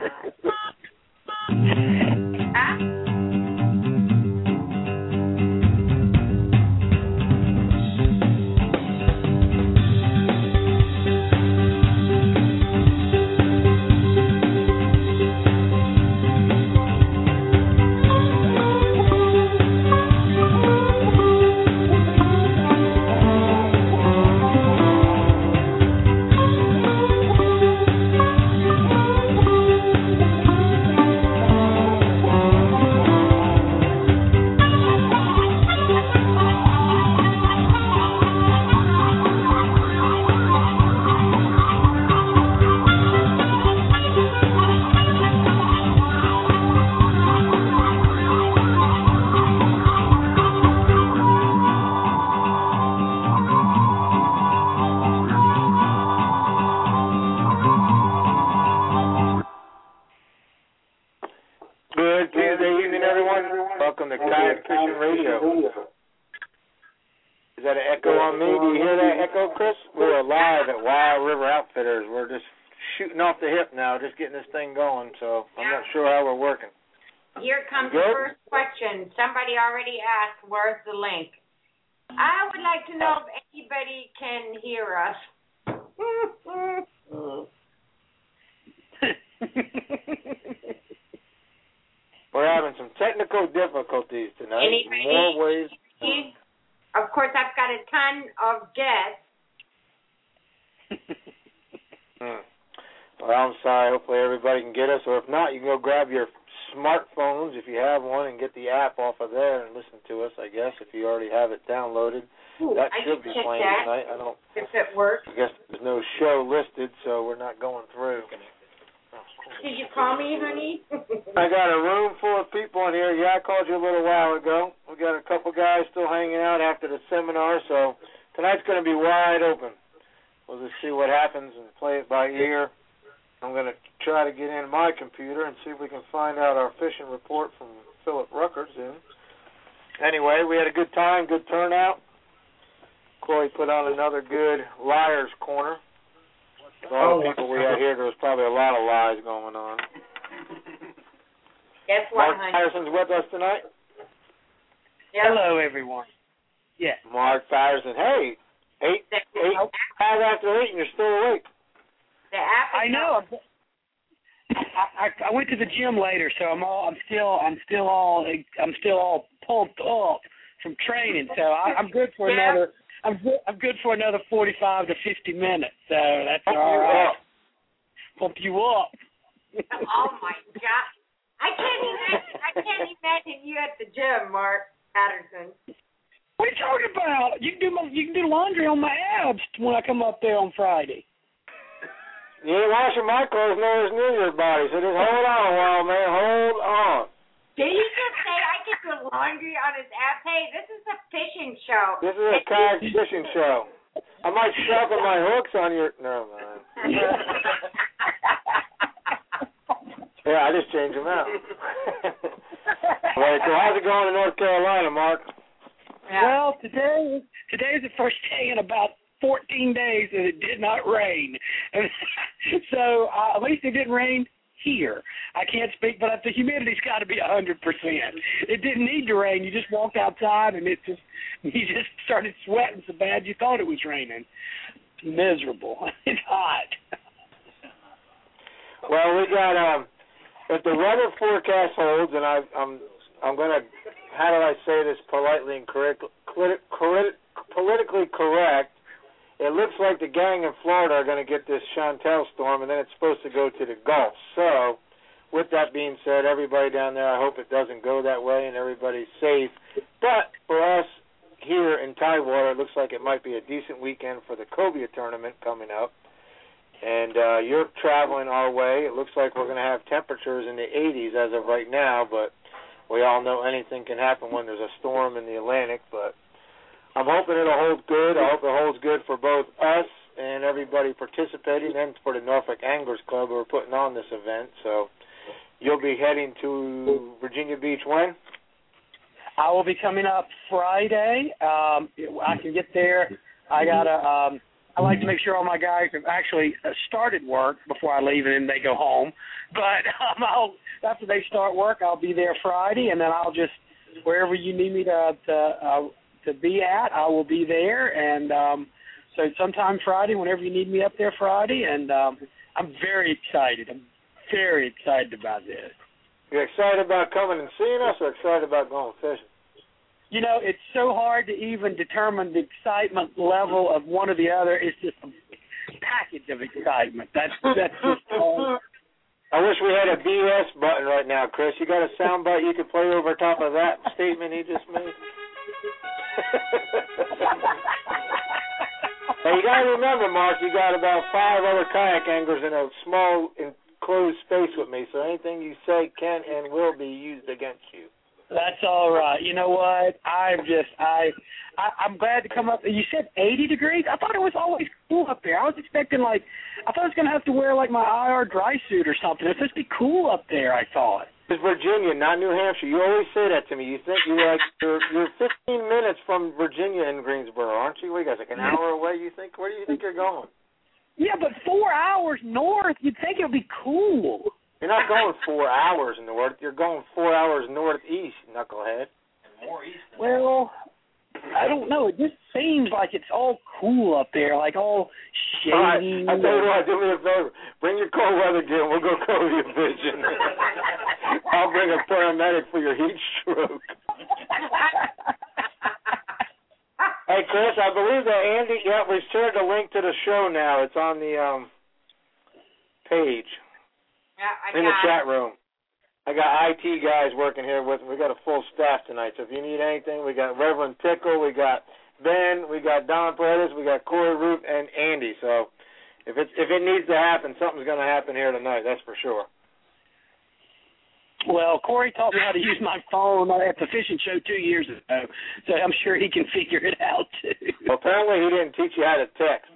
Somebody already asked, where's the link? I would like to know if anybody can hear us. We're having some technical difficulties tonight. Anybody? More ways. Of course, I've got a ton of guests. Well, I'm sorry. Hopefully everybody can get us. Or if not, you can go grab your smartphones, if you have one, and get the app off of there and listen to us, I guess, if you already have it downloaded. Ooh, that should be playing tonight. I don't. If it works. I guess there's no show listed, so we're not going through. Did you call me, honey? I got a room full of people in here. Yeah, I called you a little while ago. We got a couple guys still hanging out after the seminar, so tonight's going to be wide open. We'll just see what happens and play it by ear. I'm going to try to get in my computer and see if we can find out our fishing report from Philip Ruckers in. Anyway, we had a good time, good turnout. Chloe put on another good Liar's Corner. With all the people we had here, there was probably a lot of lies going on. Guess what, Mark Patterson's with us tonight. Yep. Hello, everyone. Yeah. Mark Patterson. Hey, 5 after 8 and you're still awake. I know. I went to the gym later, so I'm still all pumped up from training. So I'm good for another. I'm good for another 45 to 50 minutes. So that's all right. Pump you up. Oh my God! I can't imagine you at the gym, Mark Patterson. What are you talking about? You can do laundry on my abs when I come up there on Friday. You ain't washing my clothes nor as near your body, so just hold on a while, man. Hold on. Did you just say I can do laundry on his abs? Hey, this is a fishing show. This is a kayak fishing show. I might sharpen my hooks on your... Never mind. Yeah, I just changed them out. Right, so how's it going in North Carolina, Mark? Yeah. Well, today is the first day in about 14 days that it did not rain. So at least it didn't rain here. I can't speak, but the humidity's got to be 100%. It didn't need to rain. You just walked outside and you just started sweating so bad you thought it was raining. It's miserable. It's hot. Well, we got if the weather forecast holds, and I'm going to, how do I say this politely and politically correct? It looks like the gang in Florida are going to get this Chantel storm, and then it's supposed to go to the Gulf. So, with that being said, everybody down there, I hope it doesn't go that way and everybody's safe. But for us here in Tidewater, it looks like it might be a decent weekend for the Cobia tournament coming up. And you're traveling our way. It looks like we're going to have temperatures in the 80s as of right now, but we all know anything can happen when there's a storm in the Atlantic, but I'm hoping it'll hold good. I hope it holds good for both us and everybody participating and for the Norfolk Anglers Club who are putting on this event. So you'll be heading to Virginia Beach when? I will be coming up Friday. I can get there. I got to I like to make sure all my guys have actually started work before I leave, and then they go home. But after they start work, I'll be there Friday, and then I'll just wherever you need me to be at, I will be there. And so sometime Friday, whenever you need me up there Friday, and I'm very excited. I'm very excited about this. You're excited about coming and seeing us, or excited about going fishing? You know, it's so hard to even determine the excitement level of one or the other. It's just a package of excitement. That's just all. I wish we had a BS button right now, Chris. You got a sound bite you could play over top of that statement he just made? Hey, you got to remember, Mark, you got about 5 other kayak anglers in a small enclosed space with me, so anything you say can and will be used against you. That's all right. You know what? I'm glad to come up. You said 80 degrees? I thought it was always cool up there. I was expecting I thought I was going to have to wear my IR dry suit or something. It's supposed to be cool up there, I thought. It's Virginia, not New Hampshire. You always say that to me. You think you're 15 minutes from Virginia in Greensboro, aren't you? What you guys, an hour away, you think? Where do you think you're going? Yeah, but 4 hours north, you'd think it would be cool. You're not going 4 hours north. You're going 4 hours northeast, knucklehead. More east. Well, I don't know. It just seems like it's all cool up there, all shady. All right, I'll tell you what, do me a favor. Bring your cold weather gear. We'll go cover your vision. I'll bring a paramedic for your heat stroke. Hey, Chris, I believe that Andy, we've shared the link to the show now. It's on the page. Yeah, in the chat room. I got IT guys working here with me. We got a full staff tonight, so if you need anything, we got Reverend Tickle, we got Ben, we got Don Paredes, we got Corey Root, and Andy. So if it needs to happen, something's going to happen here tonight, that's for sure. Well, Corey taught me how to use my phone at the fishing show 2 years ago, so I'm sure he can figure it out, too. Well, apparently he didn't teach you how to text.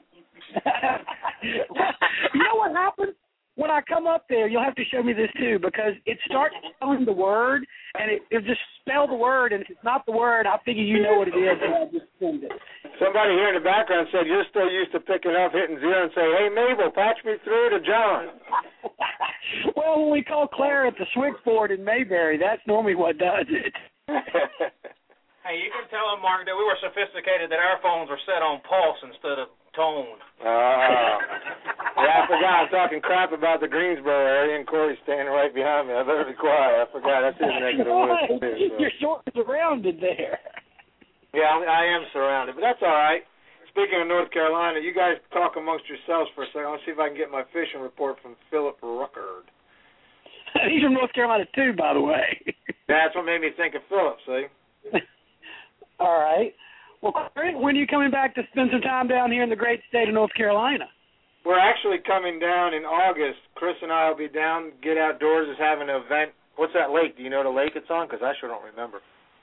You know what happened? When I come up there, you'll have to show me this, too, because it starts spelling the word, and it just spell the word, and if it's not the word, I figure you know what it is, and I'll just send it. Somebody here in the background said you're still used to picking up, hitting 0, and say, hey, Mabel, patch me through to John. Well, when we call Claire at the switchboard in Mayberry, that's normally what does it. Hey, you can tell them, Mark, that we were sophisticated, that our phones were set on pulse instead of tone. Yeah, I forgot. I'm talking crap about the Greensboro area, and Corey's standing right behind me. I better be quiet. I forgot. That's his neck of the woods, too. So. You're sort of surrounded there. Yeah, I am surrounded, but that's all right. Speaking of North Carolina, you guys talk amongst yourselves for a second. Let's see if I can get my fishing report from Philip Ruckard. He's from North Carolina, too, by the way. That's what made me think of Philip, see? All right. Well, when are you coming back to spend some time down here in the great state of North Carolina? We're actually coming down in August. Chris and I will be down. Get Outdoors is having an event. What's that lake? Do you know the lake it's on? Because I sure don't remember.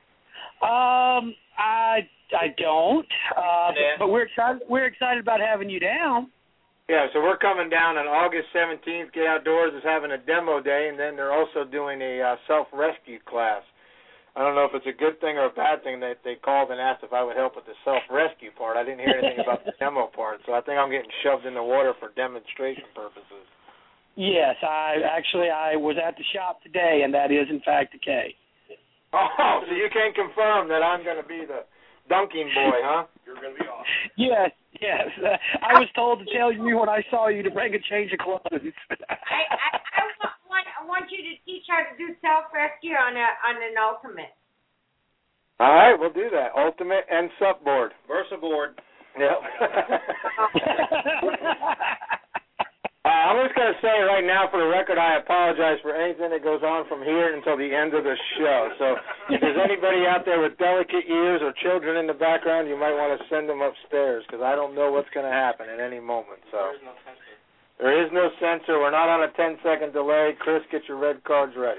I don't. But we're excited. We're excited about having you down. Yeah, so we're coming down on August 17th. Get Outdoors is having a demo day, and then they're also doing a self-rescue class. I don't know if it's a good thing or a bad thing that they called and asked if I would help with the self-rescue part. I didn't hear anything about the demo part, so I think I'm getting shoved in the water for demonstration purposes. Yes, I was at the shop today, and that is, in fact, the case. Oh, so you can confirm that I'm going to be the dunking boy, huh? You're going to be awesome. Yes. I was told to tell you when I saw you to bring a change of clothes. I want you to teach how to do self-rescue on an ultimate. All right, we'll do that. Ultimate and supboard. VersaBoard. Yep. I'm just going to say right now for the record, I apologize for anything that goes on from here until the end of the show. So if there's anybody out there with delicate ears or children in the background, you might want to send them upstairs because I don't know what's going to happen at any moment. So there is no censor. We're not on a 10-second delay. Chris, get your red cards ready.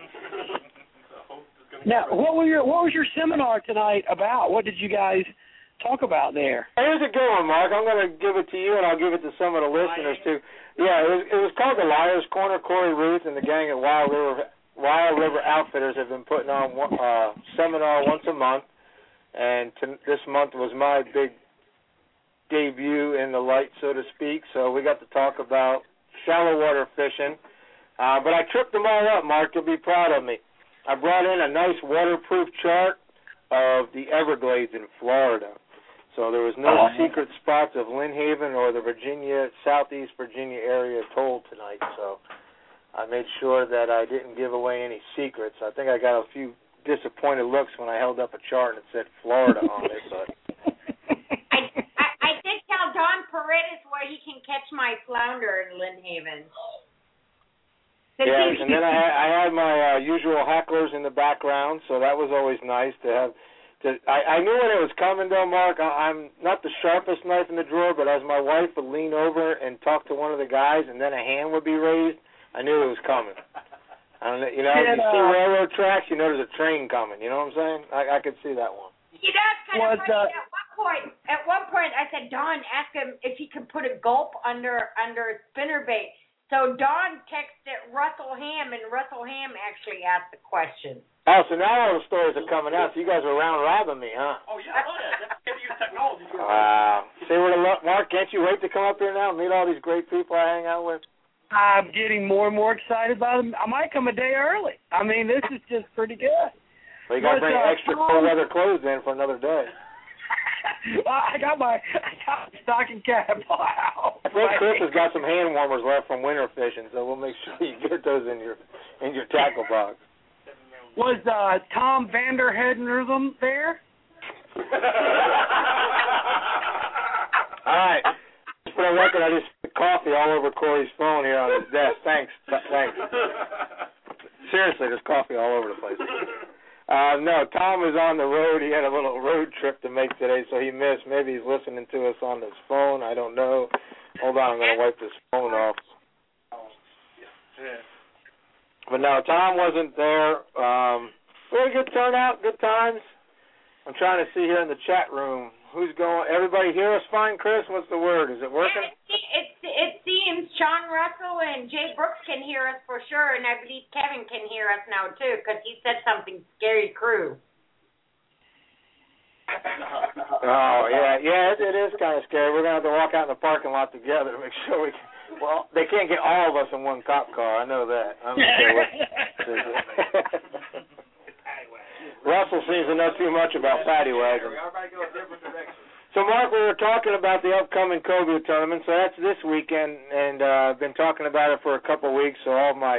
Now, what was your seminar tonight about? What did you guys talk about there? Here's a good one, Mark. I'm going to give it to you, and I'll give it to some of the listeners, too. Yeah, it was called the Liar's Corner. Corey Ruth and the gang at Wild River Outfitters have been putting on a seminar once a month, and this month was my big debut in the light, so to speak. So we got to talk about shallow water fishing. But I tripped them all up, Mark. You'll be proud of me. I brought in a nice waterproof chart of the Everglades in Florida. So there was no secret spots of Lynn Haven or the Southeast Virginia area told tonight. So I made sure that I didn't give away any secrets. I think I got a few disappointed looks when I held up a chart and it said Florida on it. But I did tell Don Paredes where he can catch my flounder in Lynn Haven. Yes, and then I had my usual hecklers in the background, so that was always nice to have. I knew when it was coming, though, Mark. I'm not the sharpest knife in the drawer, but as my wife would lean over and talk to one of the guys, and then a hand would be raised, I knew it was coming. I don't know, you see railroad tracks, you know there's a train coming. You know what I'm saying? I could see that one. You know, it's kind of funny. At one point, I said, Don, ask him if he could put a gulp under a spinnerbait. So Don texted Russell Ham, and Russell Ham actually asked the question. Oh, so now all the stories are coming out. So you guys are round-robbing me, huh? Oh, yeah. That's use technology. Wow. See where Mark, can't you wait to come up here now and meet all these great people I hang out with? I'm getting more and more excited about them. I might come a day early. I mean, this is just pretty good. Well, you got to bring extra cold weather clothes in for another day. I got my stocking cap out. I think Chris has got some hand warmers left from winter fishing, so we'll make sure you get those in your tackle box. Was Tom Vanderheden there? All right. Just for the record, I just put coffee all over Corey's phone here on his desk. Thanks. Seriously, there's coffee all over the place. No, Tom was on the road. He had a little road trip to make today, so he missed. Maybe he's listening to us on his phone. I don't know. Hold on, I'm going to wipe this phone off. But no, Tom wasn't there. Really good turnout, good times. I'm trying to see here in the chat room who's going. Everybody hear us fine, Chris? What's the word? Is it working? It seems Sean Russell and Jay Brooks can hear us for sure, and I believe Kevin can hear us now too because he said something scary crew. Oh, yeah, it is kind of scary. We're going to have to walk out in the parking lot together to make sure we can. Well, they can't get all of us in one cop car. I know that. I'm sure. Russell seems to know too much about paddy wagons. So, Mark, we were talking about the upcoming Cobia tournament. So that's this weekend, and I've been talking about it for a couple of weeks. So all my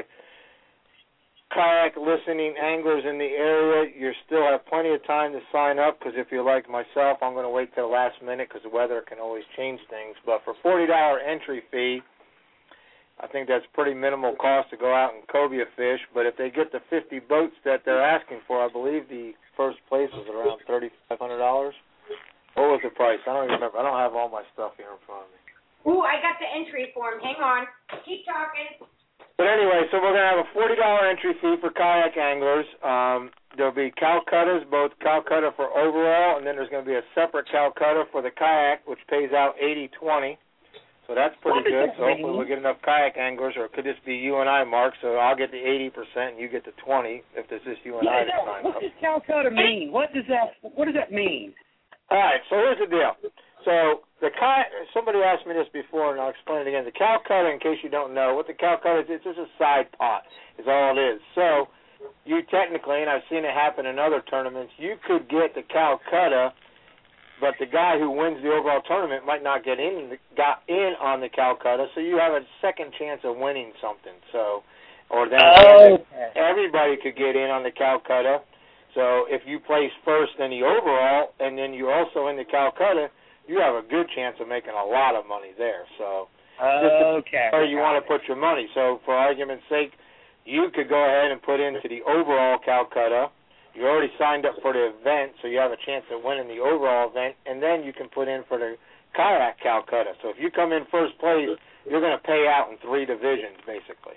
kayak listening anglers in the area, you still have plenty of time to sign up because if you're like myself, I'm going to wait till the last minute because the weather can always change things. But for $40 entry fee, I think that's pretty minimal cost to go out and cobia fish. But if they get the 50 boats that they're asking for, I believe the first place was around $3,500. What was the price? I don't even remember. I don't have all my stuff here in front of me. Ooh, I got the entry form. Hang on. Keep talking. But anyway, so we're going to have a $40 entry fee for kayak anglers. There'll be Calcuttas, both Calcutta for overall, and then there's going to be a separate Calcutta for the kayak, which pays out $80.20. So that's pretty good. So hopefully we'll get enough kayak anglers, or it could just be you and I, Mark. So I'll get the 80% and you get the 20% if there's just you and I that sign up. What does Calcutta mean? What does that mean? All right. So here's the deal. So the kayak. Somebody asked me this before, and I'll explain it again. The Calcutta, in case you don't know, what the Calcutta is, it's just a side pot. Is all it is. So you technically, and I've seen it happen in other tournaments, you could get the Calcutta, but the guy who wins the overall tournament might not got in on the Calcutta, so you have a second chance of winning something. So, or then everybody could get in on the Calcutta. So if you place first in the overall, and then you're also in the Calcutta, you have a good chance of making a lot of money there. So, where you want to put your money. So, for argument's sake, you could go ahead and put into the overall Calcutta. You already signed up for the event, so you have a chance of winning the overall event, and then you can put in for the kayak Calcutta. So if you come in first place, you're going to pay out in 3 divisions, basically.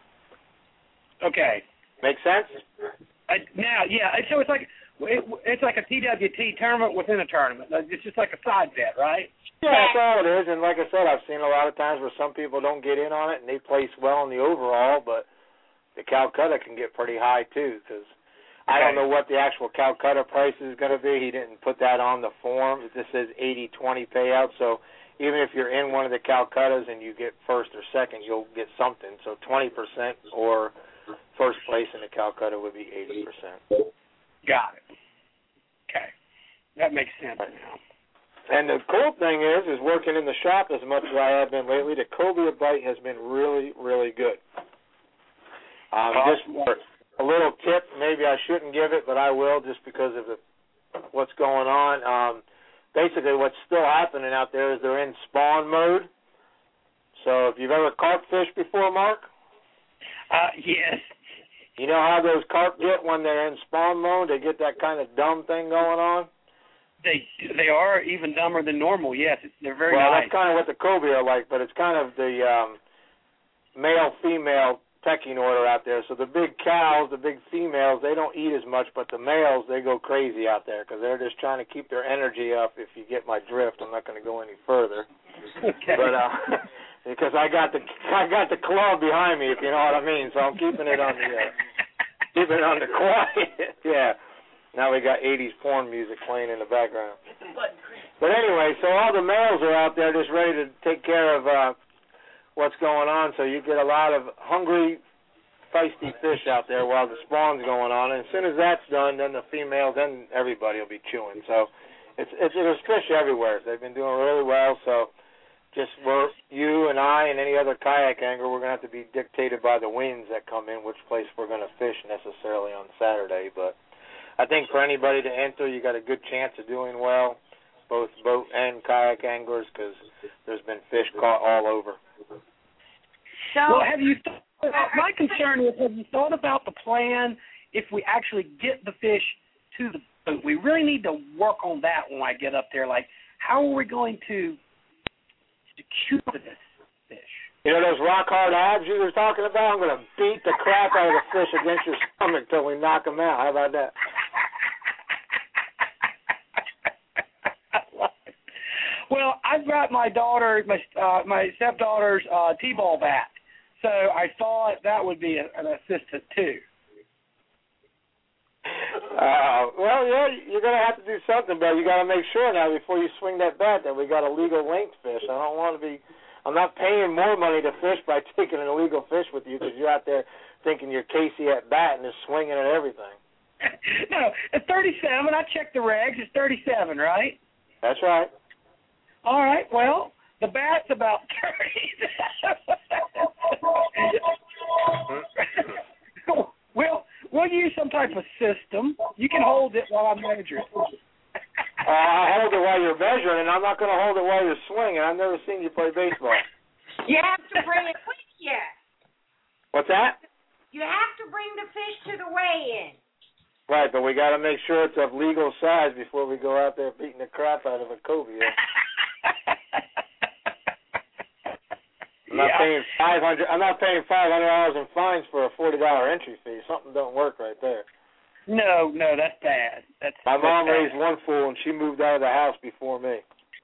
Okay. Make sense? So it's like a TWT tournament within a tournament. It's just like a side bet, right? Yeah, that's all it is. And like I said, I've seen a lot of times where some people don't get in on it, and they place well in the overall, but the Calcutta can get pretty high, too, because I don't know what the actual Calcutta price is going to be. He didn't put that on the form. It just says 80-20 payout. So even if you're in one of the Calcuttas and you get first or second, you'll get something. So 20% or first place in the Calcutta would be 80%. Got it. Okay. That makes sense now. And the cool thing is working in the shop as much as I have been lately, the cobia bite has been really, really good. Just a little tip, maybe I shouldn't give it, but I will just because of what's going on. Basically, what's still happening out there is they're in spawn mode. So if you've ever carp fished before, Mark? Yes. You know how those carp get when they're in spawn mode? They get that kind of dumb thing going on? They are even dumber than normal, yes. They're very well, nice. That's kind of what the cobia are like, but it's kind of the male-female pecking order out there. So the big cows, the big females, they don't eat as much, but the males, they go crazy out there because they're just trying to keep their energy up. If you get my drift, I'm not going to go any further. Okay. But because I got the club behind me, if you know what I mean. So I'm keeping it on the quiet. Yeah. Now we got 80s porn music playing in the background. But anyway, so all the males are out there just ready to take care of what's going on, so you get a lot of hungry, feisty fish out there while the spawn's going on. And as soon as that's done, then the females, then everybody will be chewing. So there's fish everywhere. They've been doing really well. So just you and I and any other kayak angler, we're going to have to be dictated by the winds that come in, which place we're going to fish necessarily on Saturday. But I think for anybody to enter, you got a good chance of doing well, both boat and kayak anglers, because there's been fish caught all over. So, well, my concern is, have you thought about the plan if we actually get the fish to the boat? We really need to work on that when I get up there. Like, how are we going to secure this fish? You know those rock-hard abs you were talking about? I'm going to beat the crap out of the fish against your stomach till we knock them out. How about that? Well, I've got my stepdaughter's T-ball bat, so I thought that would be an assistant too. Well, yeah, you're going to have to do something, but you got to make sure now before you swing that bat that we got a legal length fish. I'm not paying more money to fish by taking an illegal fish with you because you're out there thinking you're Casey at bat and just swinging at everything. No, it's 37. I checked the regs. It's 37, right? That's right. All right, well, the bat's about 30. We'll use some type of system. You can hold it while I'm measuring. I hold it while you're measuring, and I'm not going to hold it while you're swinging. I've never seen you play baseball. You have to bring it with you. What's that? You have to bring the fish to the weigh-in. Right, but we got to make sure it's of legal size before we go out there beating the crap out of a cobia. I'm not paying $500 in fines for a $40 entry fee. Something don't work right there. No, that's bad. My mom raised one fool, and she moved out of the house before me.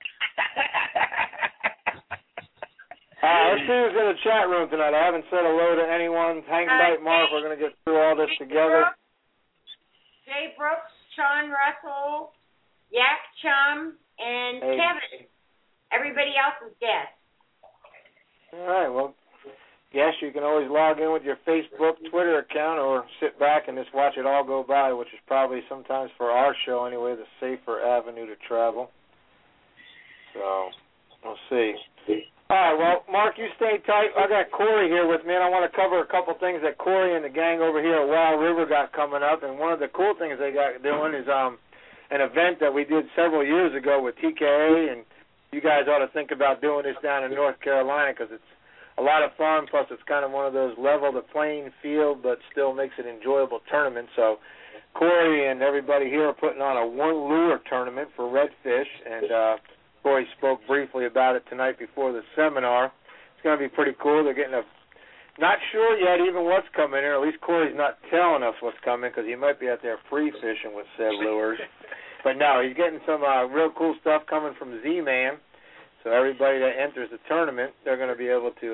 Let's see who's in the chat room tonight. I haven't said hello to anyone. Hang tight, Mark. We're going to get through all this together. Jay Brooks, Sean Russell, Yak Chum, and Kevin. Everybody else is dead. All right, well, yes, you can always log in with your Facebook, Twitter account, or sit back and just watch it all go by, which is probably sometimes for our show anyway, the safer avenue to travel. So, we'll see. All right, well, Mark, you stay tight. I got Corey here with me, and I want to cover a couple things that Corey and the gang over here at Wild River got coming up. And one of the cool things they got doing is an event that we did several years ago with TKA, and you guys ought to think about doing this down in North Carolina because it's a lot of fun, plus it's kind of one of those level the playing field but still makes it an enjoyable tournament. So Corey and everybody here are putting on a one lure tournament for redfish, and Corey spoke briefly about it tonight before the seminar. It's going to be pretty cool. They're getting not sure yet even what's coming here. At least Corey's not telling us what's coming because he might be out there free fishing with said lures. But no, he's getting some real cool stuff coming from Z-Man. So everybody that enters the tournament, they're going to be able to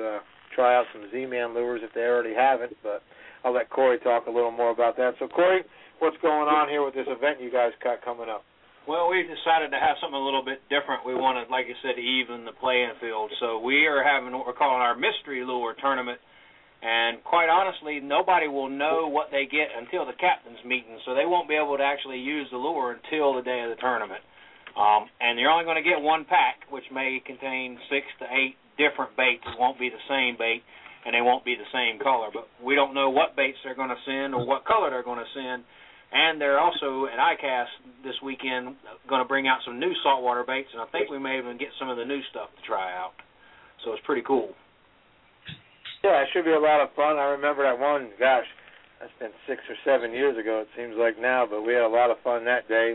try out some Z-Man lures if they already haven't, but I'll let Corey talk a little more about that. So, Corey, what's going on here with this event you guys got coming up? Well, we decided to have something a little bit different. We wanted, like you said, to even the playing field. So we are having what we're calling our Mystery Lure Tournament. And quite honestly, nobody will know what they get until the captain's meeting, so they won't be able to actually use the lure until the day of the tournament. And you're only going to get one pack, which may contain 6 to 8 different baits. It won't be the same bait, and they won't be the same color. But we don't know what baits they're going to send or what color they're going to send. And they're also, at ICAST this weekend, going to bring out some new saltwater baits, and I think we may even get some of the new stuff to try out. So it's pretty cool. Yeah, it should be a lot of fun. I remember that one, gosh, that's been 6 or 7 years ago, it seems like now, but we had a lot of fun that day.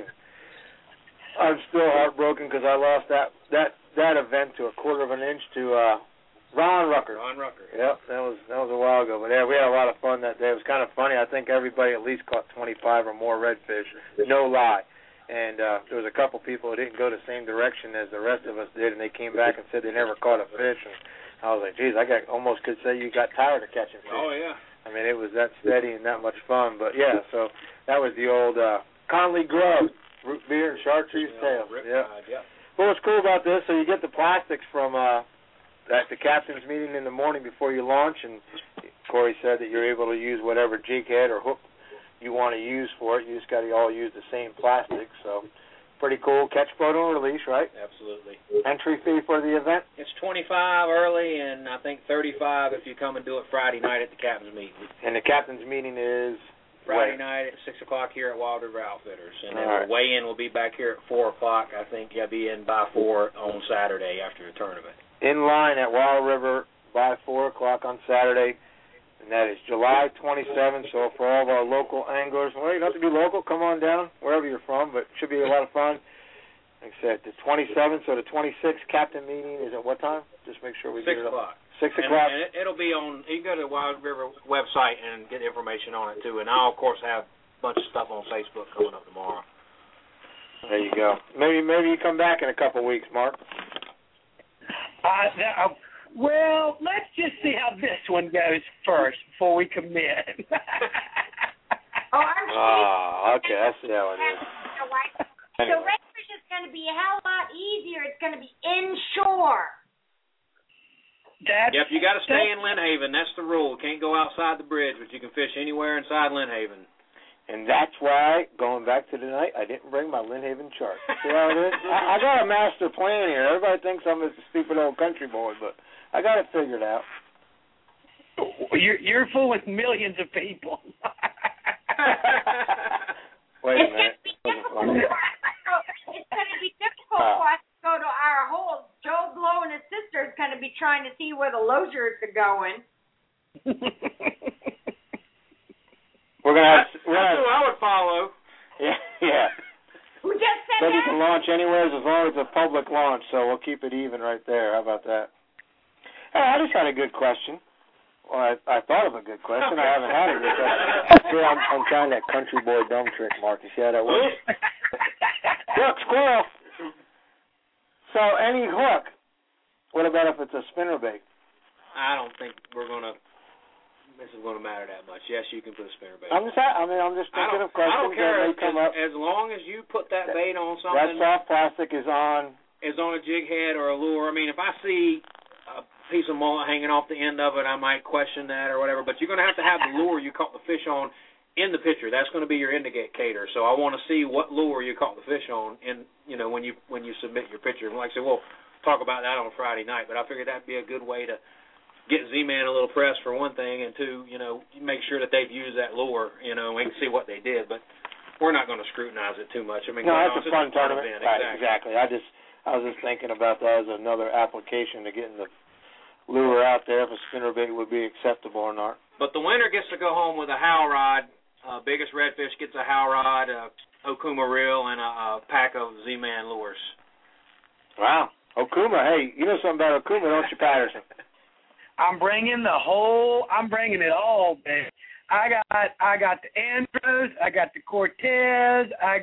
I'm still heartbroken because I lost that event to a quarter of an inch to Ron Rucker. Ron Rucker. Yep, that was a while ago. But yeah, we had a lot of fun that day. It was kind of funny. I think everybody at least caught 25 or more redfish. No lie. And there was a couple people who didn't go the same direction as the rest of us did, and they came back and said they never caught a fish. And I was like, geez, almost could say you got tired of catching fish. Oh, yeah. I mean, it was that steady and that much fun. But, yeah, so that was the old Conley Grub, root beer and chartreuse tail. Yeah. Well, what's cool about this, so you get the plastics from at the captain's meeting in the morning before you launch, and Corey said that you're able to use whatever jig head or hook you want to use for it. You just got to all use the same plastic, so pretty cool. Catch, photo, and release, right? Absolutely. Entry fee for the event? It's $25 early, and I think $35 if you come and do it Friday night at the captain's meeting. And the captain's meeting is Friday night at 6 o'clock here at Wild River Outfitters, and then right. the weigh-in will be back here at 4 o'clock. I think you'll be in by 4 on Saturday after the tournament. In line at Wild River by 4 o'clock on Saturday, and that is July 27th. So for all of our local anglers, well, you don't have to be local. Come on down, wherever you're from, but it should be a lot of fun. Like I said, the 27th, so the 26th captain meeting is at what time? Just make sure we get it up. 6 o'clock. And it'll be on, you can go to the Wild River website and get information on it, too. And I'll, of course, have a bunch of stuff on Facebook coming up tomorrow. There you go. Maybe you come back in a couple of weeks, Mark. Well, let's just see how this one goes first before we commit. Okay, I see how it is. So redfish is going to be a hell of a lot easier. It's going to be inshore. Yep, you got to stay in Lynn Haven. That's the rule. Can't go outside the bridge, but you can fish anywhere inside Lynn Haven. And that's why, going back to tonight, I didn't bring my Lynn Haven chart. See how it is? I got a master plan here. Everybody thinks I'm a stupid old country boy, but I got it figured out. You're fooling millions of people. Wait a minute. It's going to be difficult for us to go to our holes. Joe Blow and his sister is going to be trying to see where the losers are going. That's who I would follow. Yeah. Who just said But that? you can launch anywhere as long as it's a public launch, so we'll keep it even right there. How about that? Hey, I just had a good question. Well, I thought of a good question. I haven't had a good question. See, I'm trying that country boy dumb trick, Mark. You see how that works? Look, squirrel. So any hook, what about if it's a spinnerbait? I don't think this is going to matter that much. Yes, you can put a spinnerbait. I'm just thinking of questions I don't care that may come up. as long as you put that bait on something. That soft plastic is on a jig head or a lure. I mean, if I see a piece of mullet hanging off the end of it, I might question that or whatever. But you're going to have the lure you caught the fish on in the picture. That's going to be your indicator. So I want to see what lure you caught the fish on when you submit your picture. And like I said, we'll talk about that on Friday night. But I figured that'd be a good way to get Z-Man a little press for one thing, and two, make sure that they've used that lure, and we can see what they did. But we're not going to scrutinize it too much. I mean, no, that's a fun tournament. Event. Right, exactly. I was just thinking about that as another application to getting the lure out there if a spinnerbait would be acceptable or not. But the winner gets to go home with a howl rod. Biggest redfish gets a howl rod, a Okuma reel, and a pack of Z-Man lures. Wow. Okuma, hey, you know something about Okuma, don't you, Patterson? I'm bringing it all, man. I got the Andros, I got the Cortez, I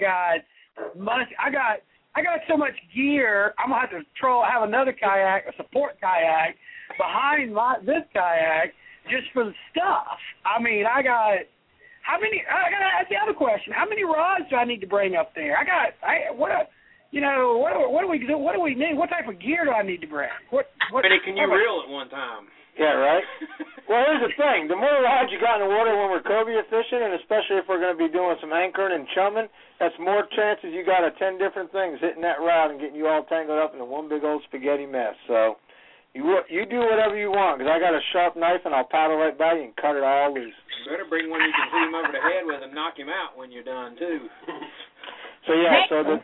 got so much gear. I'm gonna have to have another kayak, a support kayak, behind this kayak just for the stuff. I mean, I got to ask the other question. How many rods do I need to bring up there? What do we do? What do we need? What type of gear do I need to bring? What can you reel at one time? Yeah, right. Well, here's the thing. The more rods you got in the water when we're cobia fishing, and especially if we're going to be doing some anchoring and chumming, that's more chances you got of 10 different things hitting that rod and getting you all tangled up into one big old spaghetti mess. So you do whatever you want, because I got a sharp knife, and I'll paddle right by you and cut it all loose. You better bring one you can hit him over the head with and knock him out when you're done, too. So, yeah,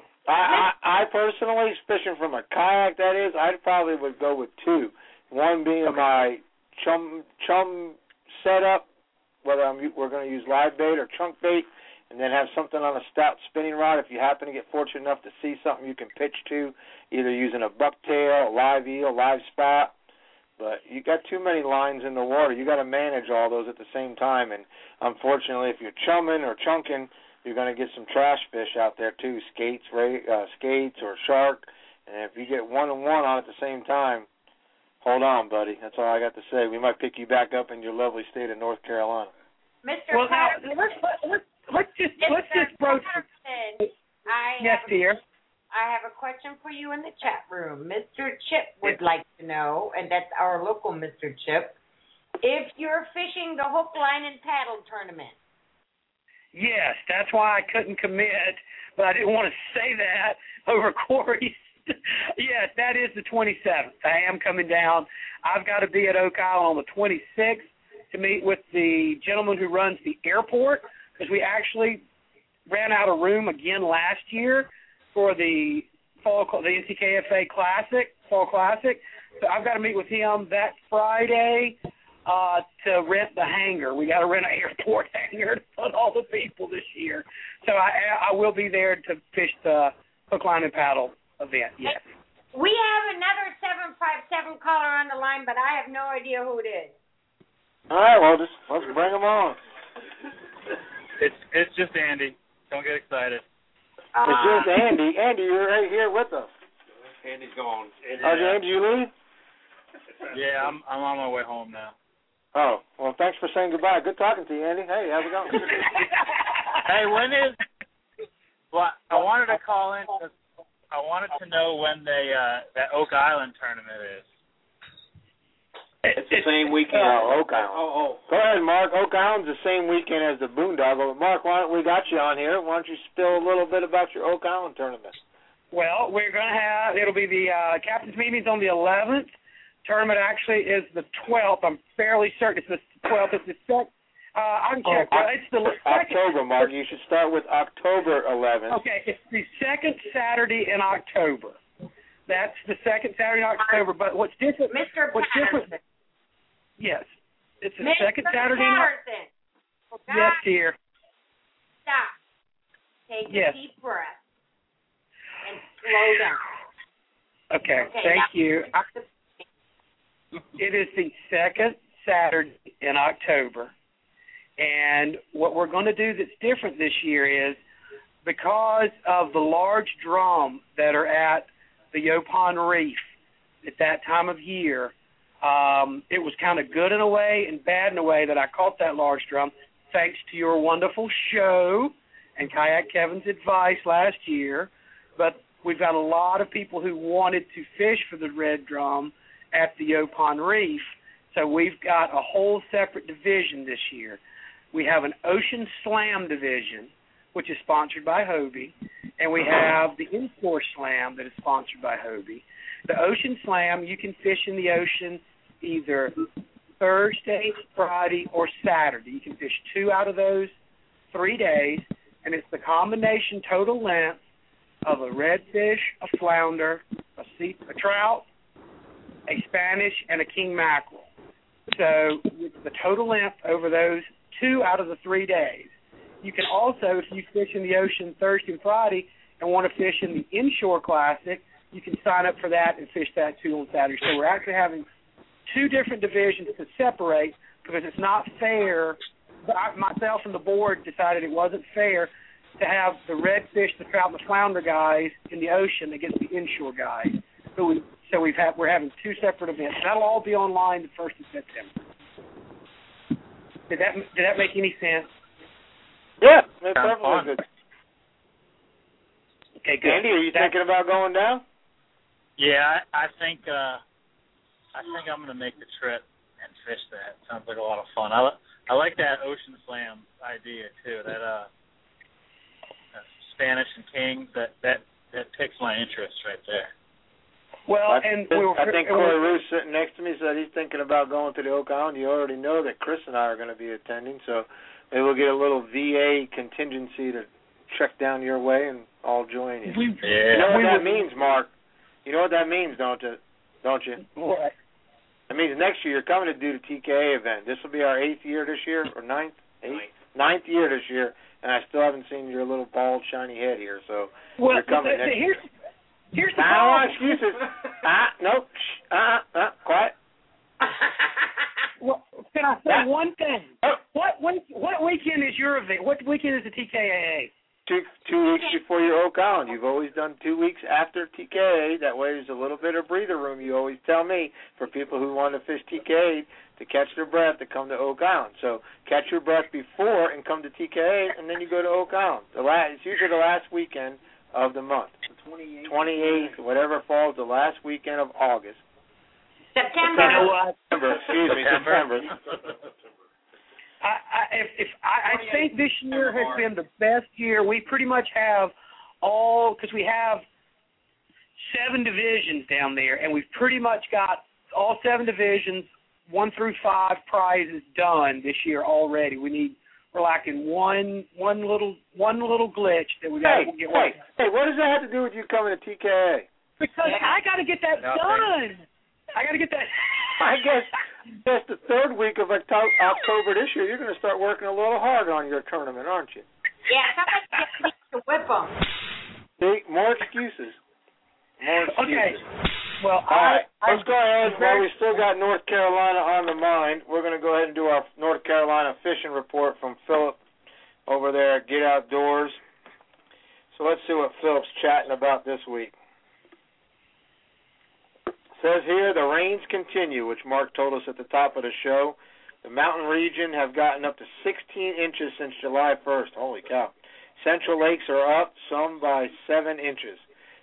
I personally, fishing from a kayak, that is, I probably would go with 2. One being my chum setup, whether we're going to use live bait or chunk bait, and then have something on a stout spinning rod if you happen to get fortunate enough to see something you can pitch to, either using a bucktail, a live eel, live spot. But you got too many lines in the water. You got to manage all those at the same time, and unfortunately, if you're chumming or chunking, you're going to get some trash fish out there too, skates or shark. And if you get one and one on at the same time, hold on, buddy. That's all I got to say. We might pick you back up in your lovely state of North Carolina. Mr. Well, now, let's just broach it. Yes, dear. I have a question for you in the chat room. Mr. Chip would like to know, and that's our local Mr. Chip, if you're fishing the hook, line, and paddle tournament. Yes, that's why I couldn't commit, but I didn't want to say that over Corey's. Yes, that is the 27th. I am coming down. I've got to be at Oak Island on the 26th to meet with the gentleman who runs the airport, because we actually ran out of room again last year for the NCKFA Fall Classic. So I've got to meet with him that Friday to rent the hangar. We got to rent an airport hangar to put all the people this year. So I will be there to fish the hook, line, and paddle event, yes. We have another 757 caller on the line, but I have no idea who it is. All right, well, let's bring them on. It's just Andy. Don't get excited. It's just Andy. Andy, you're right here with us. Andy's gone. Andy, did you leave? Yeah, I'm on my way home now. Oh, well, thanks for saying goodbye. Good talking to you, Andy. Hey, how's it going? Hey, when is... Well, I wanted to call in because I wanted to know when that Oak Island tournament is. It's the same weekend. Oak Island. Go ahead, Mark. Oak Island's the same weekend as the Boondoggle. But Mark, we got you on here. Why don't you spill a little bit about your Oak Island tournament? Well, we're going to it'll be the captain's meetings on the 11th. Tournament actually is the 12th. I'm fairly certain it's the 12th. It's the second. I can check. It's the October, Mark. You should start with October 11th. Okay, it's the second Saturday in October. That's the second Saturday in October. But what's different? Mr. What's Patterson. different? Yes, it's the Mr. second Saturday in October. Yes, dear. Stop. Take yes. a deep breath and slow down. Okay, thank you. It is the second Saturday in October. And what we're going to do that's different this year is, because of the large drum that are at the Yaupon Reef at that time of year, it was kind of good in a way and bad in a way that I caught that large drum, thanks to your wonderful show and Kayak Kevin's advice last year. But we've got a lot of people who wanted to fish for the red drum at the Yaupon Reef, so we've got a whole separate division this year. We have an Ocean Slam division, which is sponsored by Hobie, and we have the Inshore Slam that is sponsored by Hobie. The Ocean Slam, you can fish in the ocean either Thursday, Friday, or Saturday. You can fish 2 out of those 3 days, and it's the combination total length of a redfish, a flounder, a trout, a Spanish, and a king mackerel. So it's the total length over those 2 out of the 3 days. You can also, if you fish in the ocean Thursday and Friday and want to fish in the Inshore Classic, you can sign up for that and fish that too on Saturday. So we're actually having 2 different divisions to separate because it's not fair. Myself and the board decided it wasn't fair to have the redfish, the trout, and the flounder guys in the ocean against the inshore guys. So we So we're having 2 separate events. That'll all be online the 1st of September. Did that make any sense? Yeah, that's perfectly good. Okay, good. Andy, are you thinking about going down? Yeah, I think I'm going to make the trip and fish that. Sounds like a lot of fun. I like that Ocean Slam idea too. That Spanish and Kings. That piques my interest right there. Well, I think Corey Roos sitting next to me said he's thinking about going to the Oak Island. You already know that Chris and I are going to be attending, so maybe we'll get a little VA contingency to check down your way and all join you. You know what that means, Mark? You know what that means, don't you? What? That means next year you're coming to do the TKA event. This will be our 8th year this year, or 9th? 9th year this year, and I still haven't seen your little bald, shiny head here, so you're coming next year. Here's the problem. I don't want excuses. Nope. Quiet. Well, can I say one thing? What weekend is your event? What weekend is the TKAA? 2 weeks before your Oak Island. You've always done 2 weeks after TKA. That way there's a little bit of breather room, you always tell me, for people who want to fish TKA to catch their breath to come to Oak Island. So catch your breath before and come to TKA, and then you go to Oak Island. It's usually the last weekend of the month. 28th, whatever falls the last weekend of August. September. Excuse me, September. I think this year has been the best year. We pretty much have because we have 7 divisions down there, and we've pretty much got all 7 divisions, 1 through 5 prizes done this year already. We're lacking one little glitch that we got to get right. Hey, what does that have to do with you coming to TKA? Because I got to get that done. I got to get that. I guess the 3rd week of October this year, you're going to start working a little hard on your tournament, aren't you? Yeah, somebody needs to whip them. See, more excuses. Okay. Well, all right. Let's go ahead. While we still got North Carolina on the mind, we're going to go ahead and do our North Carolina fishing report from Philip over there at Get Outdoors. So let's see what Philip's chatting about this week. Says here, the rains continue, which Mark told us at the top of the show. The mountain region have gotten up to 16 inches since July 1st. Holy cow. Central lakes are up, some by 7 inches.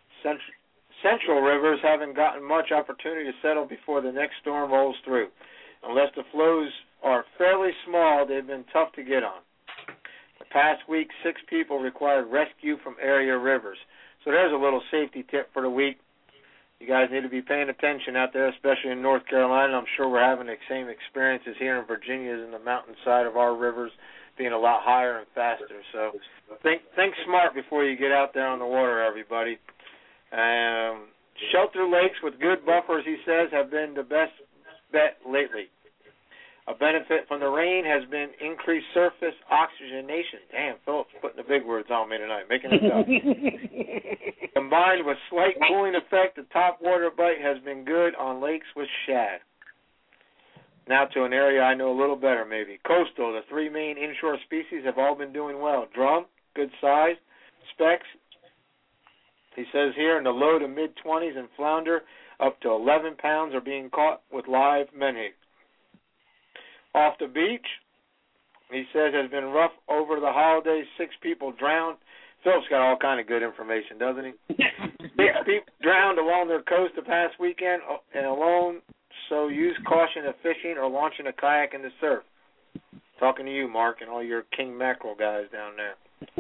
Central rivers haven't gotten much opportunity to settle before the next storm rolls through. Unless the flows are fairly small, they've been tough to get on. The past week, 6 people required rescue from area rivers. So there's a little safety tip for the week. You guys need to be paying attention out there, especially in North Carolina. I'm sure we're having the same experiences here in Virginia as in the mountainside of our rivers being a lot higher and faster. So think smart before you get out there on the water, everybody. Shelter lakes with good buffers, he says, have been the best bet lately. A benefit from the rain has been increased surface oxygenation. Damn, Philip's putting the big words on me tonight, making it up. Combined with slight cooling effect, the top water bite has been good on lakes with shad. Now to an area I know a little better, maybe. Coastal, the 3 main inshore species have all been doing well. Drum, good size. Specks, he says here, in the low to mid-20s, and flounder, up to 11 pounds, are being caught with live menhaden. Off the beach, he says, has been rough over the holidays. 6 people drowned. Philip's got all kind of good information, doesn't he? 6 people drowned along their coast the past weekend and alone, so use caution if fishing or launching a kayak in the surf. Talking to you, Mark, and all your king mackerel guys down there.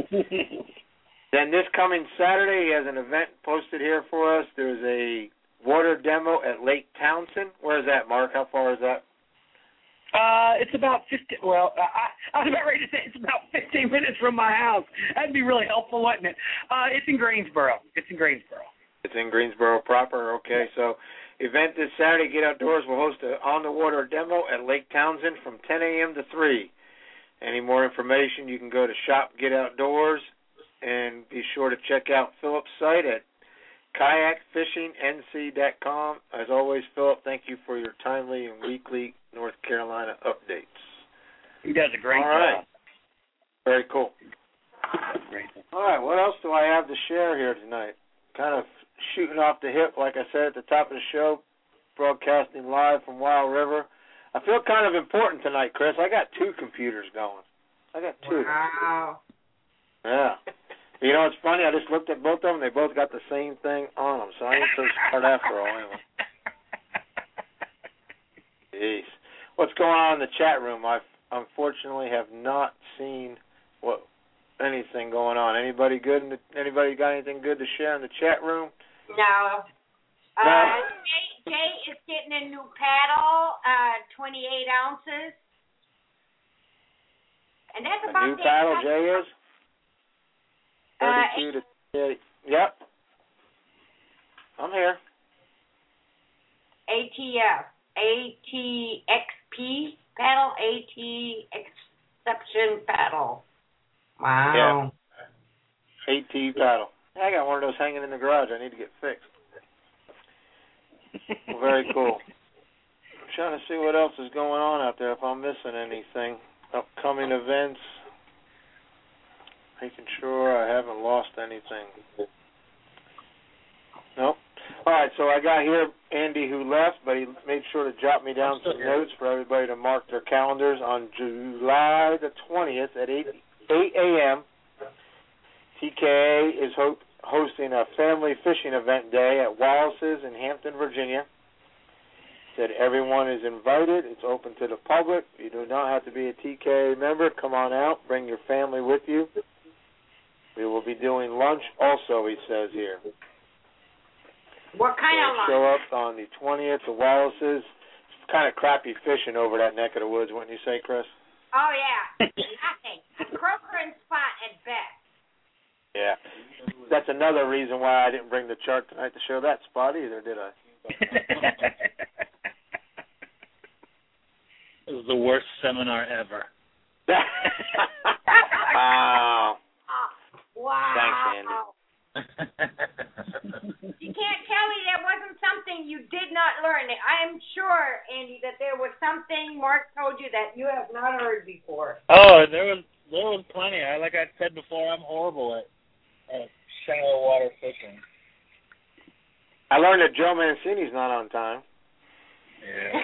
Then this coming Saturday, he has an event posted here for us. There's a water demo at Lake Townsend. Where is that, Mark? How far is that? It's about 15. Well, I was about ready to say it's about 15 minutes from my house. That'd be really helpful, wouldn't it? It's in Greensboro. It's in Greensboro proper. Okay. So, event this Saturday, Get Outdoors will host an on-the-water demo at Lake Townsend from 10 a.m. to 3. Any more information, you can go to Shop Get Outdoors, and be sure to check out Philip's site at kayakfishingnc.com. As always, Philip, thank you for your timely and weekly North Carolina updates. He does a great job. Right. Very cool. All right, what else do I have to share here tonight? kind of shooting off the hip, like I said at the top of the show, broadcasting live from Wild River. I feel kind of important tonight, Chris. I got 2 computers going. I got 2. Wow. Yeah. You know, it's funny. I just looked at both of them. They both got the same thing on them, so I ain't so smart after all. Anyway. Jeez. What's going on in the chat room? I unfortunately have not seen anything going on. Anybody good? Anybody got anything good to share in the chat room? No. No. Jay is getting a new paddle, 28 ounces. And that's about a new paddle, Jay is? 32 to 38. Yep. I'm here. ATXP paddle, AT Exception paddle. Wow. Yeah. AT paddle. I got one of those hanging in the garage. I need to get fixed. Well, very cool. I'm trying to see what else is going on out there, if I'm missing anything. Upcoming events. Making sure I haven't lost anything. Nope. All right, so I got here Andy who left, but he made sure to jot me down some notes for everybody to mark their calendars on July the 20th at 8 a.m. TKA is hosting a family fishing event day at Wallace's in Hampton, Virginia. Said everyone is invited. It's open to the public. You do not have to be a TKA member. Come on out. Bring your family with you. We will be doing lunch also, he says here. What kind of lunch? Show up on the 20th to Wallace's. It's kind of crappy fishing over that neck of the woods, wouldn't you say, Chris? Oh, yeah. Nothing. A croaker and spot at best. Yeah. That's another reason why I didn't bring the chart tonight to show that spot either, did I? It was the worst seminar ever. Wow. Wow. Thanks, Andy. You can't tell me there wasn't something you did not learn. I am sure, Andy, that there was something Mark told you that you have not heard before. Oh, there was plenty. Like I said before, I'm horrible at shallow water fishing. I learned that Joe Mancini's not on time. Yeah.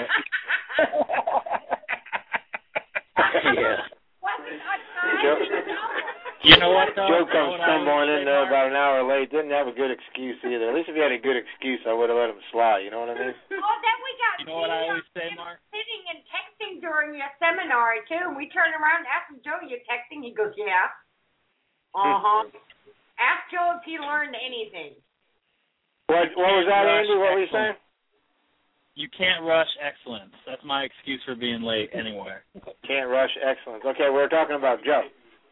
Wasn't on time. You know what, though? Joe comes stumbling in there about an hour late. Didn't have a good excuse either. At least if he had a good excuse, I would have let him slide. You know what I mean? Oh, then we got you know what I always say, Mark? Sitting and texting during your seminar, too. And we turned around and asked him, Joe, you texting? He goes, yeah. Uh-huh. Ask Joe if he learned anything. What was that, Andy? What were you saying? You can't rush excellence. That's my excuse for being late anywhere. Can't rush excellence. Okay, we're talking about Joe.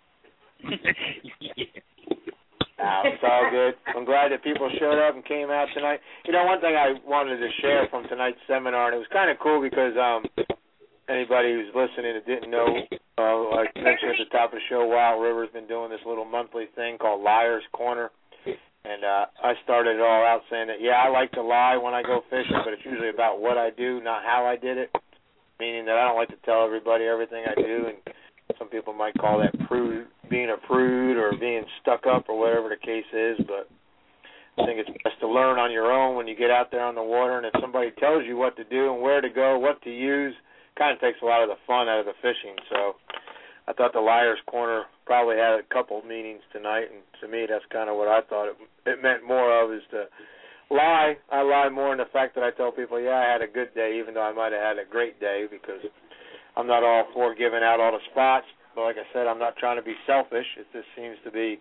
It's all good. I'm glad that people showed up and came out tonight. You know, one thing I wanted to share from tonight's seminar, and it was kind of cool because anybody who's listening that didn't know, like I mentioned at the top of the show, Wild River's been doing this little monthly thing called Liar's Corner. And I started it all out saying that, yeah, I like to lie when I go fishing, but it's usually about what I do, not how I did it, meaning that I don't like to tell everybody everything I do, and some people might call that being a prude or being stuck up or whatever the case is, but I think it's best to learn on your own when you get out there on the water, and if somebody tells you what to do and where to go, what to use, it kind of takes a lot of the fun out of the fishing. So I thought the Liar's Corner probably had a couple meanings tonight, and to me that's kind of what I thought it meant more of, is to lie. I lie more in the fact that I tell people, yeah, I had a good day, even though I might have had a great day, because I'm not all for giving out all the spots. But like I said, I'm not trying to be selfish. It just seems to be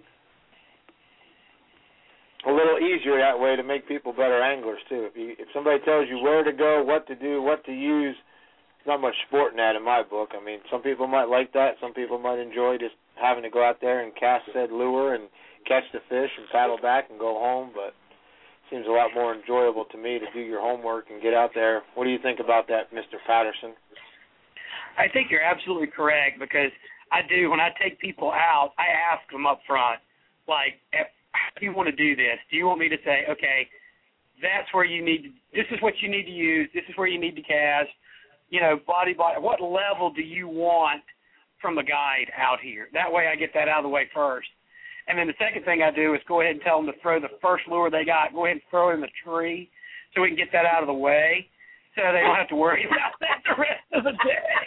a little easier that way to make people better anglers, too. If somebody tells you where to go, what to do, what to use, not much sport in that in my book. I mean, some people might like that. Some people might enjoy just having to go out there and cast said lure and catch the fish and paddle back and go home. But it seems a lot more enjoyable to me to do your homework and get out there. What do you think about that, Mr. Patterson? I think you're absolutely correct, because I do, when I take people out, I ask them up front, like, how do you want to do this? Do you want me to say, okay, that's where you need to, this is what you need to use, this is where you need to cast, you know, body, what level do you want from the guide out here? That way I get that out of the way first. And then the second thing I do is go ahead and tell them to throw the first lure they got, go ahead and throw it in the tree so we can get that out of the way so they don't have to worry about that the rest of the day.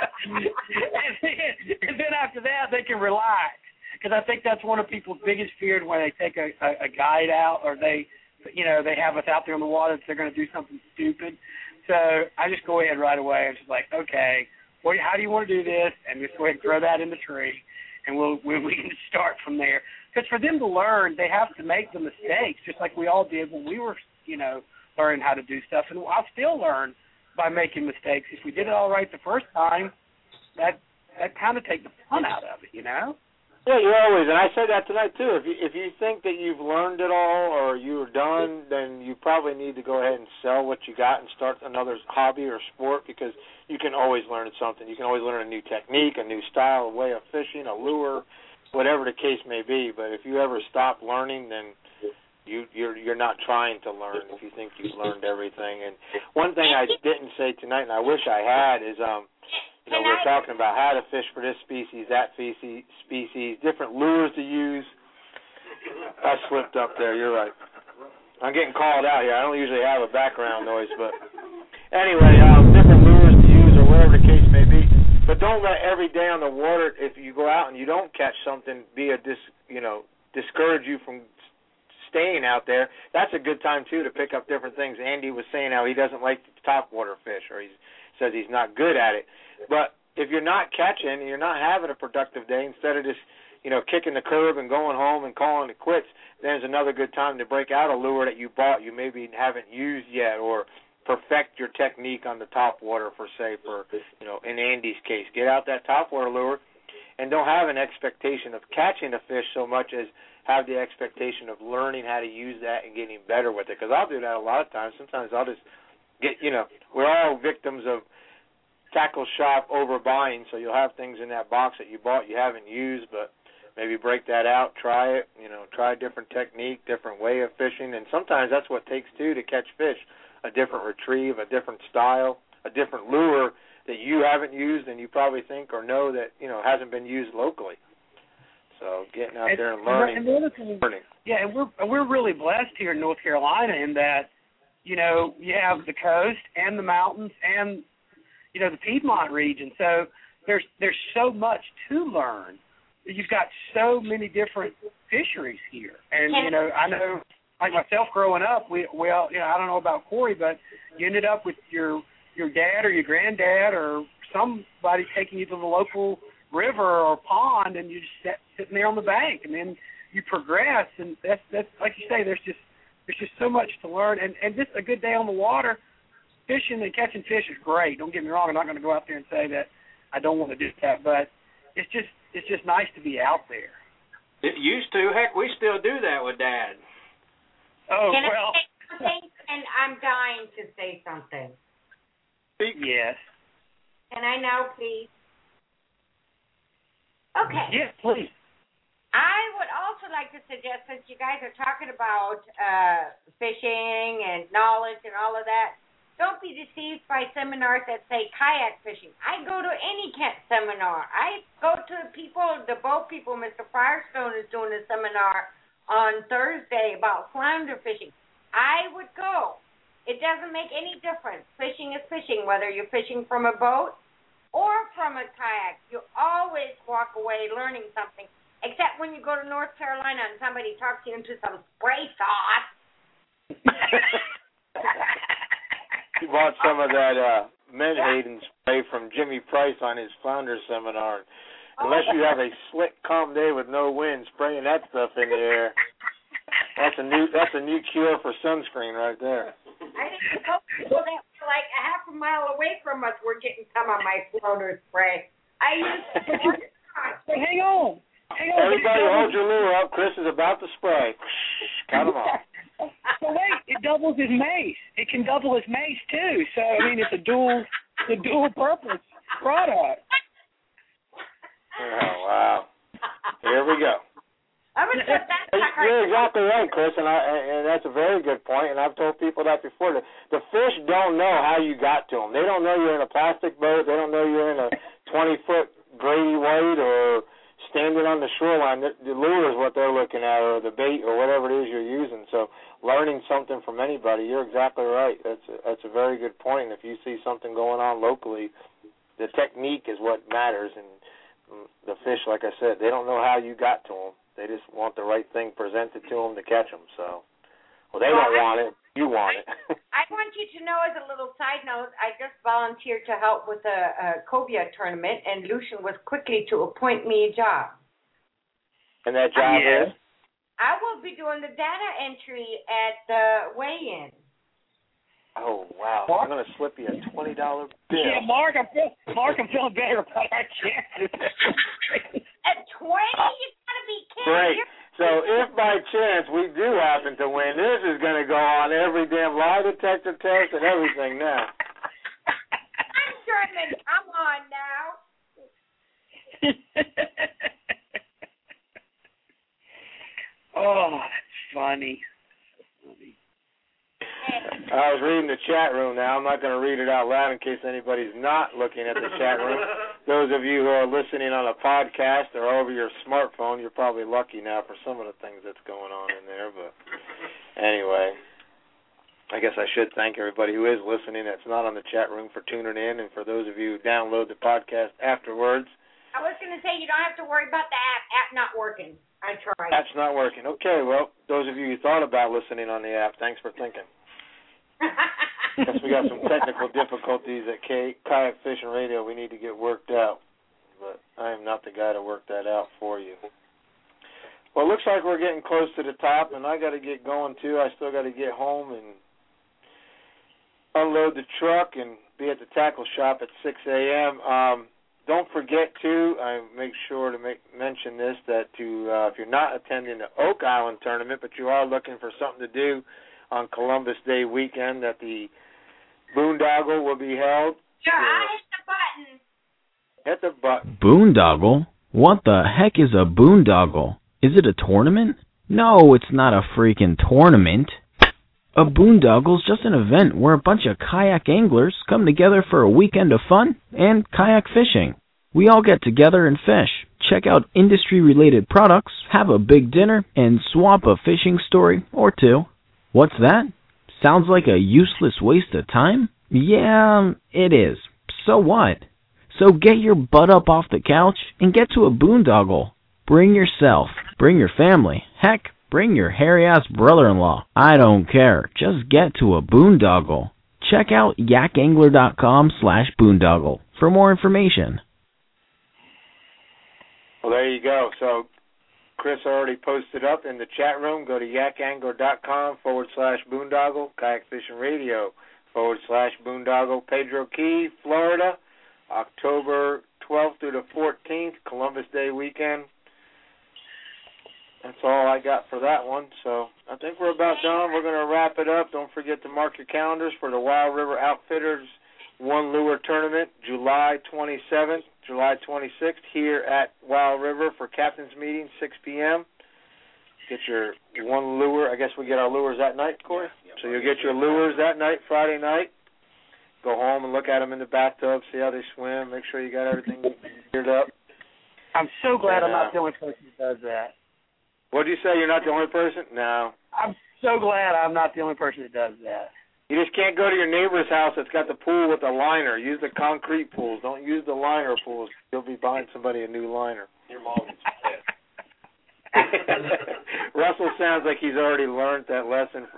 and then after that, they can relax. Because I think that's one of people's biggest fears when they take a guide out or they have us out there in the water that they're going to do something stupid. So I just go ahead right away and just like, okay, well, how do you want to do this? And just go ahead and throw that in the tree, and we can start from there. Because for them to learn, they have to make the mistakes, just like we all did when we were, learning how to do stuff. And I'll still learn by making mistakes. If we did it all right the first time, that kind of take the fun out of it, Yeah, you always, and I said that tonight too. If you think that you've learned it all or you're done, then you probably need to go ahead and sell what you got and start another hobby or sport, because you can always learn something. You can always learn a new technique, a new style, a way of fishing, a lure, whatever the case may be. But if you ever stop learning, then you're not trying to learn if you think you've learned everything. And one thing I didn't say tonight, and I wish I had, is we're talking about how to fish for this species, that species, different lures to use. I slipped up there. You're right. I'm getting called out here. I don't usually have a background noise, but anyway, different lures to use or whatever the case may be. But don't let every day on the water, if you go out and you don't catch something, discourage you from staying out there. That's a good time too to pick up different things. Andy was saying how he doesn't like topwater fish, or he says he's not good at it. But if you're not catching and you're not having a productive day, instead of just kicking the curb and going home and calling it quits, there's another good time to break out a lure that you bought you maybe haven't used yet, or perfect your technique on the topwater in Andy's case. Get out that topwater lure and don't have an expectation of catching a fish so much as have the expectation of learning how to use that and getting better with it. Because I'll do that a lot of times. Sometimes I'll just get, we're all victims of tackle shop overbuying, so you'll have things in that box that you bought you haven't used, but maybe break that out, try it, try a different technique, different way of fishing. And sometimes that's what it takes, too, to catch fish, a different retrieve, a different style, a different lure that you haven't used and you probably think or know that, hasn't been used locally. So getting out there and learning. Yeah, and we're really blessed here in North Carolina in that, you have the coast and the mountains and, the Piedmont region. So there's so much to learn. You've got so many different fisheries here. And, I know, like myself growing up, I don't know about Corey, but you ended up with your dad or your granddad or somebody taking you to the local river or pond, and you just sitting there on the bank, and then you progress, and that's like you say, there's just so much to learn, and just a good day on the water, fishing and catching fish is great. Don't get me wrong, I'm not going to go out there and say that I don't want to do that, but it's just nice to be out there. It used to. Heck, we still do that with Dad. Oh, Can well. I say something? And I'm dying to say something. Yes. Can I now, please? Okay. Yes, please. I would also like to suggest, since you guys are talking about fishing and knowledge and all of that, don't be deceived by seminars that say kayak fishing. I go to any seminar. I go to the boat people. Mr. Firestone is doing a seminar on Thursday about flounder fishing. I would go. It doesn't make any difference. Fishing is fishing, whether you're fishing from a boat or from a kayak. You always walk away learning something, except when you go to North Carolina and somebody talks you into some spray sauce. He bought some of that Menhaden spray from Jimmy Price on his flounder seminar. Unless you have a slick, calm day with no wind, spraying that stuff in the air, that's a new cure for sunscreen right there. I think people that were like a half a mile away from us were getting some of my flounder spray. I used to Hey, hang on. Everybody hold your lure up. Chris is about to spray. Cut them off. So wait, it doubles as mace. It can double as mace too. So I mean, it's a dual purpose product. Oh wow! Here we go. I'm gonna put that back. You're exactly right, Chris, and that's a very good point. And I've told people that before. The fish don't know how you got to them. They don't know you're in a plastic boat. They don't know you're in a 20-foot Grady White or standing on the the shoreline, the lure is what they're looking at, or the bait, or whatever it is you're using. So learning something from anybody, you're exactly right. That's a very good point. If you see something going on locally, the technique is what matters. And the fish, like I said, they don't know how you got to them. They just want the right thing presented to them to catch them. So, well, they don't want it. You want it. I want you to know, as a little side note, I just volunteered to help with a cobia tournament, and Lucian was quickly to appoint me a job. And that job is? I will be doing the data entry at the weigh-in. Oh, wow. Mark? I'm going to slip you a $20 bill. Yeah, Mark, I'm feeling better about our chances. At 20? You got to be kidding. Great. So if by chance we do happen to win, this is going to go on every damn lie detector test and everything now. I'm German. Come on now. Oh, that's funny. I was reading the chat room now. I'm not going to read it out loud in case anybody's not looking at the chat room. Those of you who are listening on a podcast or over your smartphone, you're probably lucky now for some of the things that's going on in there. But anyway, I guess I should thank everybody who is listening that's not on the chat room for tuning in, and for those of you who download the podcast afterwards. I was going to say, you don't have to worry about the app not working. I tried. App's not working. Okay, well, those of you who thought about listening on the app, thanks for thinking. Guess we got some technical difficulties at Kayak Fishing Radio we need to get worked out, but I am not the guy to work that out for you. Well, it looks like we're getting close to the top, and I got to get going too. I still got to get home and unload the truck and be at the tackle shop at 6 a.m. Don't forget to, I make sure to mention this, that if you're not attending the Oak Island tournament, but you are looking for something to do on Columbus Day weekend, that the boondoggle will be held. Sure, I hit the button. Hit the button. Boondoggle? What the heck is a boondoggle? Is it a tournament? No, it's not a freaking tournament. A boondoggle's just an event where a bunch of kayak anglers come together for a weekend of fun and kayak fishing. We all get together and fish, check out industry-related products, have a big dinner, and swap a fishing story or two. What's that? Sounds like a useless waste of time? Yeah, it is. So what? So get your butt up off the couch and get to a boondoggle. Bring yourself. Bring your family. Heck, bring your hairy-ass brother-in-law. I don't care. Just get to a boondoggle. Check out yakangler.com/boondoggle for more information. Well, there you go. So Chris already posted up in the chat room. Go to yakangler.com/boondoggle, Kayak Fishing Radio /boondoggle, Pedro Key, Florida, October 12th through the 14th, Columbus Day weekend. That's all I got for that one. So I think we're about done. We're going to wrap it up. Don't forget to mark your calendars for the Wild River Outfitters One Lure Tournament, July 27th, July 26th, here at Wild River for captain's meeting, 6 p.m. Get your one lure. I guess we get our lures that night, Corey? So you'll get your lures that night, Friday night. Go home and look at them in the bathtub, see how they swim, make sure you got everything geared up. I'm so glad I'm not the only person that does that. What did you say? You're not the only person? No. I'm so glad I'm not the only person that does that. You just can't go to your neighbor's house that's got the pool with the liner. Use the concrete pools. Don't use the liner pools. You'll be buying somebody a new liner. Your mom is pissed. Russell sounds like he's already learned that lesson.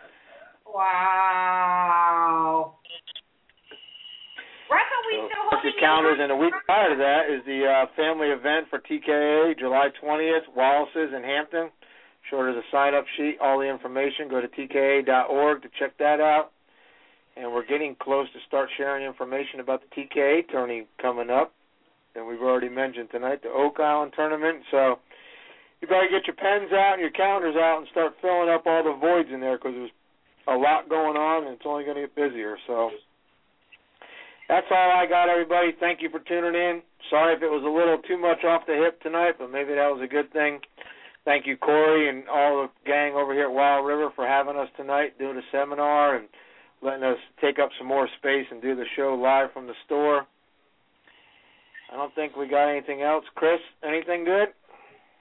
Wow. Russell, we still holding your calendars, and a week prior to that is the family event for TKA, July 20th, Wallace's in Hampton. Sure, there's a sign-up sheet, all the information. Go to tka.org to check that out. And we're getting close to start sharing information about the TKA tourney coming up. And we've already mentioned tonight the Oak Island tournament. So you better get your pens out and your calendars out and start filling up all the voids in there, because there's a lot going on and it's only going to get busier. So that's all I got, everybody. Thank you for tuning in. Sorry if it was a little too much off the hip tonight, but maybe that was a good thing. Thank you, Corey, and all the gang over here at Wild River for having us tonight, doing a seminar and letting us take up some more space and do the show live from the store. I don't think we got anything else. Chris, anything good?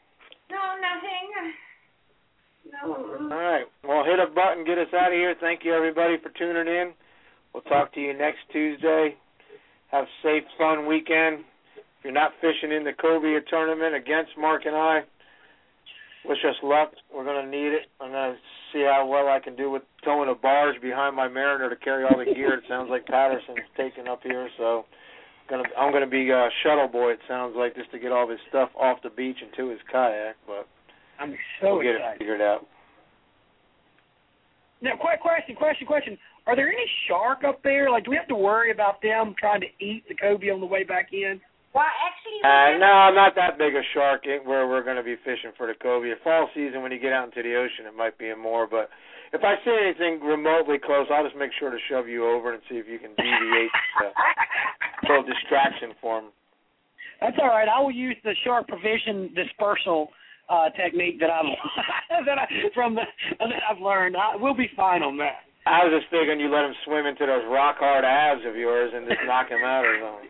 All right. Well, hit a button, get us out of here. Thank you, everybody, for tuning in. We'll talk to you next Tuesday. Have a safe, fun weekend. If you're not fishing in the Cobia tournament against Mark and I, wish us luck. We're going to need it. I'm going to see how well I can do with towing a barge behind my Mariner to carry all the gear. It sounds like Patterson's taking up here, so I'm going to be a shuttle boy, it sounds like, just to get all this stuff off the beach and to his kayak, but I'm so we'll get excited. it figured out. Now, question. Are there any shark up there? Like, do we have to worry about them trying to eat the cobia on the way back in? Well, actually, no, not that big a shark where we're going to be fishing for the cobia. Fall season, when you get out into the ocean, it might be more. But if I see anything remotely close, I'll just make sure to shove you over and see if you can deviate a little distraction for them. That's all right. I will use the shark provision dispersal technique that I've learned. We'll be fine on that. I was just thinking you let him swim into those rock-hard abs of yours and just knock him out or something.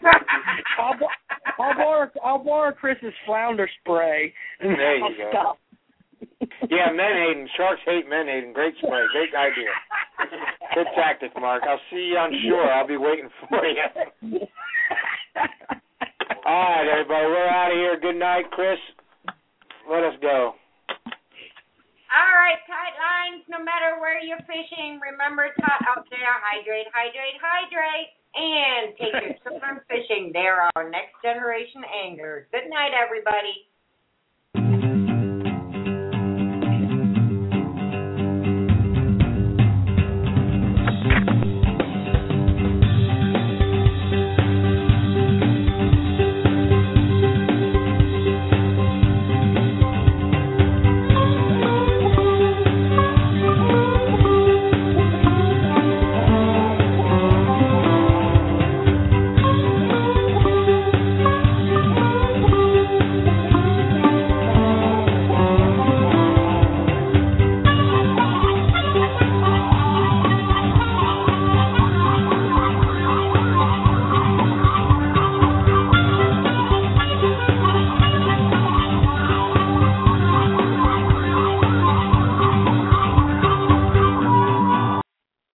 I'll borrow Chris's flounder spray. And there you I'll go. Stop. Yeah, menhaden. Sharks hate menhaden. Great spray. Great idea. Good tactic, Mark. I'll see you on shore. I'll be waiting for you. All right, everybody. We're out of here. Good night, Chris. Let us go. All right, tight lines, no matter where you're fishing, remember to out there, hydrate, and take your children fishing. They're our next generation anglers. Good night, everybody.